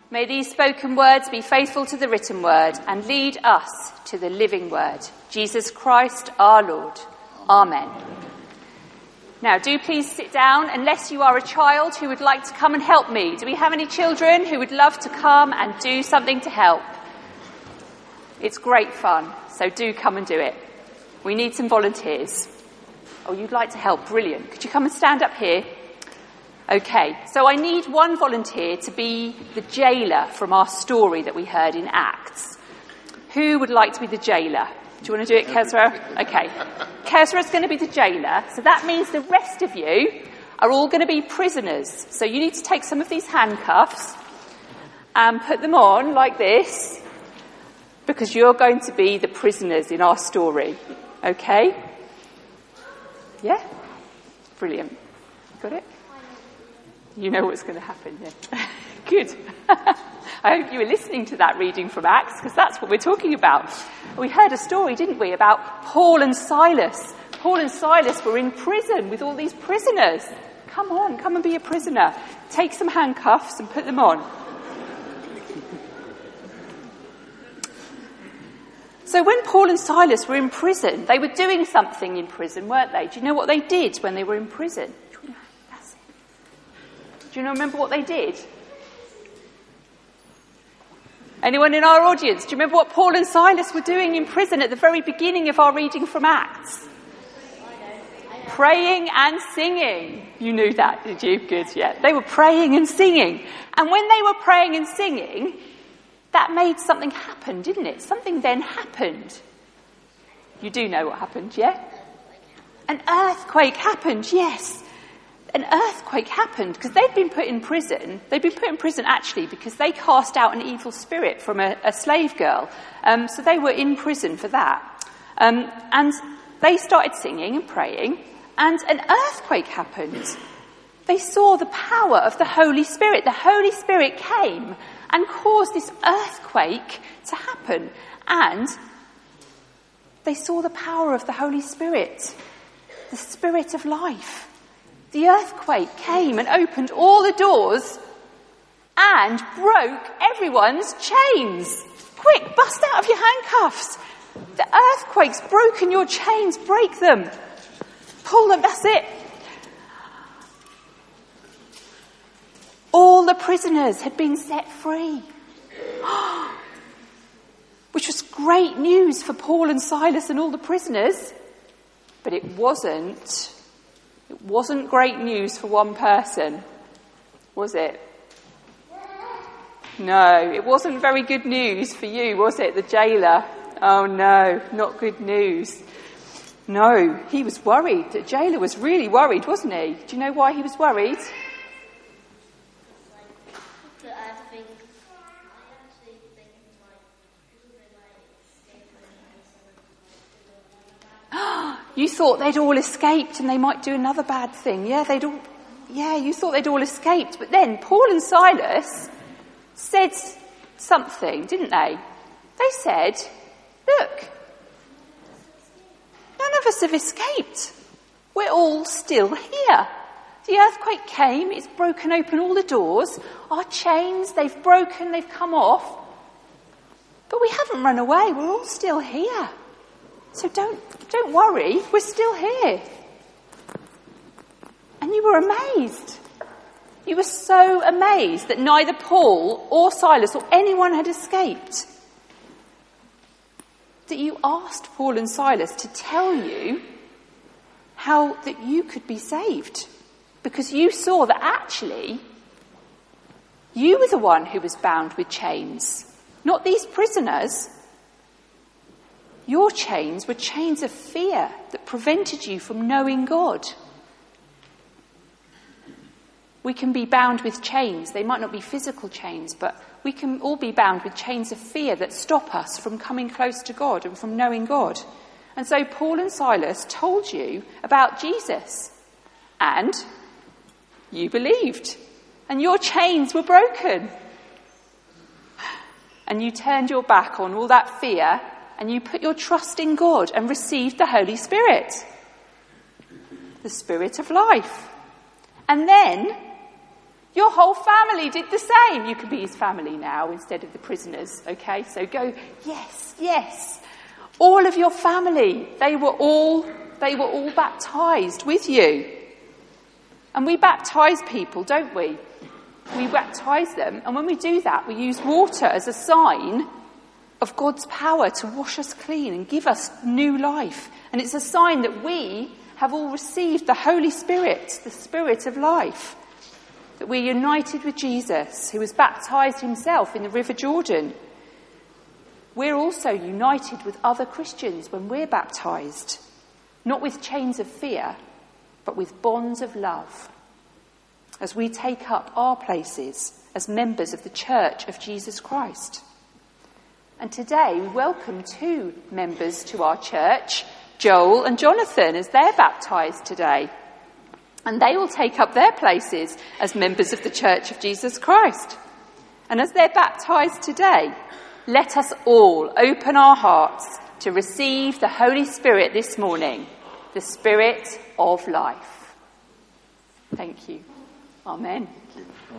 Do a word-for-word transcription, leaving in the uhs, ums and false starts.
May these spoken words be faithful to the written word and lead us to the living word. Jesus Christ, our Lord. Amen. Now, do please sit down unless you are a child who would like to come and help me. Do we have any children who would love to come and do something to help? It's great fun, so do come and do it. We need some volunteers. Oh, you'd like to help? Brilliant. Could you come and stand up here? Okay, so I need one volunteer to be the jailer from our story that we heard in Acts. Who would like to be the jailer? Do you want to do it, Kezra? Okay. Kezra's going to be the jailer, so that means the rest of you are all going to be prisoners. So you need to take some of these handcuffs and put them on like this, because you're going to be the prisoners in our story. Okay? Yeah? Brilliant. Got it? You know what's going to happen, yeah. Good. I hope you were listening to that reading from Acts, because that's what we're talking about. We heard a story, didn't we, about Paul and Silas. Paul and Silas were in prison with all these prisoners. Come on, come and be a prisoner. Take some handcuffs and put them on. So when Paul and Silas were in prison, they were doing something in prison, weren't they? Do you know what they did when they were in prison? Do you remember what they did? Anyone in our audience? Do you remember what Paul and Silas were doing in prison at the very beginning of our reading from Acts? Praying and singing. You knew that, did you? Good, yeah. They were praying and singing. And when they were praying and singing, that made something happen, didn't it? Something then happened. You do know what happened, yeah? An earthquake happened, yes. An earthquake happened because they'd been put in prison. They'd been put in prison actually because they cast out an evil spirit from a, a slave girl. Um, so they were in prison for that. Um, and they started singing and praying, and an earthquake happened. They saw the power of the Holy Spirit. The Holy Spirit came and caused this earthquake to happen. And they saw the power of the Holy Spirit, the Spirit of life. The earthquake came and opened all the doors and broke everyone's chains. Quick, bust out of your handcuffs. The earthquake's broken your chains. Break them. Pull them, that's it. All the prisoners had been set free. Which was great news for Paul and Silas and all the prisoners. But it wasn't It wasn't great news for one person, was it? No, it wasn't very good news for you, was it, the jailer? Oh no, not good news. No, he was worried. The jailer was really worried, wasn't he? Do you know why he was worried? You thought they'd all escaped and they might do another bad thing. Yeah, they'd all, yeah, you thought they'd all escaped. But then Paul and Silas said something, didn't they? They said, look, none of us have escaped. We're all still here. The earthquake came, it's broken open all the doors. Our chains, they've broken, they've come off. But we haven't run away, we're all still here. So don't, don't worry, we're still here. And you were amazed. You were so amazed that neither Paul or Silas or anyone had escaped, that you asked Paul and Silas to tell you how that you could be saved. Because you saw that actually you were the one who was bound with chains, not these prisoners. Your chains were chains of fear that prevented you from knowing God. We can be bound with chains. They might not be physical chains, but we can all be bound with chains of fear that stop us from coming close to God and from knowing God. And so Paul and Silas told you about Jesus, and you believed, and your chains were broken. And you turned your back on all that fear, and you put your trust in God and received the Holy Spirit, the Spirit of life. And then Your whole family did the same. You can be his family now instead of the prisoners, okay? So go, yes, yes. All of your family, they were all, they were all baptised with you. And we baptise people, don't we? We baptise them, and when we do that, we use water as a sign of God's power to wash us clean and give us new life. And it's a sign that we have all received the Holy Spirit, the Spirit of life. That we're united with Jesus, who was baptised himself in the River Jordan. We're also united with other Christians when we're baptised, not with chains of fear, but with bonds of love, as we take up our places as members of the Church of Jesus Christ. And today we welcome two members to our church, Joel and Jonathan, as they're baptised today. And they will take up their places as members of the Church of Jesus Christ. And as they're baptised today, let us all open our hearts to receive the Holy Spirit this morning, the Spirit of life. Thank you. Amen.